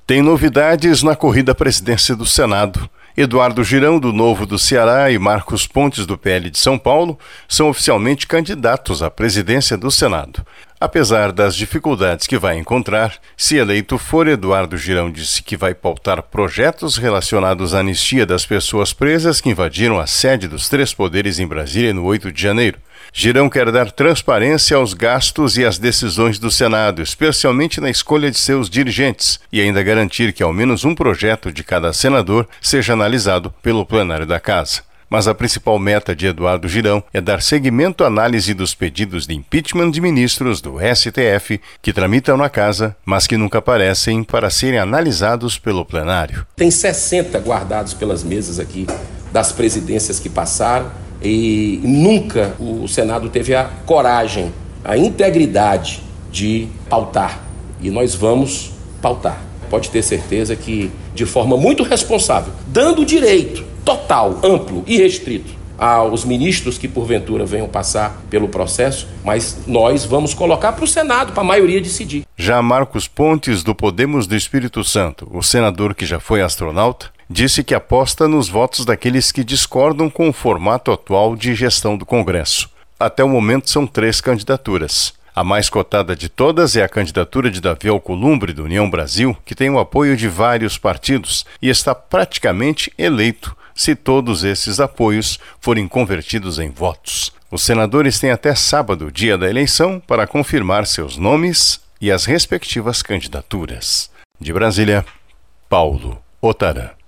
Tem novidades na corrida à presidência do Senado. Eduardo Girão, do Novo do Ceará, e Marcos Pontes, do PL de São Paulo, são oficialmente candidatos à presidência do Senado. Apesar das dificuldades que vai encontrar, se eleito for, Eduardo Girão disse que vai pautar projetos relacionados à anistia das pessoas presas que invadiram a sede dos três poderes em Brasília no 8 de janeiro. Girão quer dar transparência aos gastos e às decisões do Senado, especialmente na escolha de seus dirigentes, e ainda garantir que ao menos um projeto de cada senador seja analisado pelo plenário da Casa. Mas a principal meta de Eduardo Girão é dar seguimento à análise dos pedidos de impeachment de ministros do STF que tramitam na Casa, mas que nunca aparecem para serem analisados pelo plenário. Tem 60 guardados pelas mesas aqui das presidências que passaram e nunca o Senado teve a coragem, a integridade de pautar. E nós vamos pautar. Pode ter certeza que de forma muito responsável, dando direito total, amplo e restrito aos ministros que porventura venham passar pelo processo, mas nós vamos colocar para o Senado, para a maioria decidir. Já Marcos Pontes, do Podemos do Espírito Santo, o senador que já foi astronauta, disse que aposta nos votos daqueles que discordam com o formato atual de gestão do Congresso. Até o momento são 3 candidaturas. A mais cotada de todas é a candidatura de Davi Alcolumbre, do União Brasil, que tem o apoio de vários partidos e está praticamente eleito, se todos esses apoios forem convertidos em votos. Os senadores têm até sábado, dia da eleição, para confirmar seus nomes e as respectivas candidaturas. De Brasília, Paulo Otarã.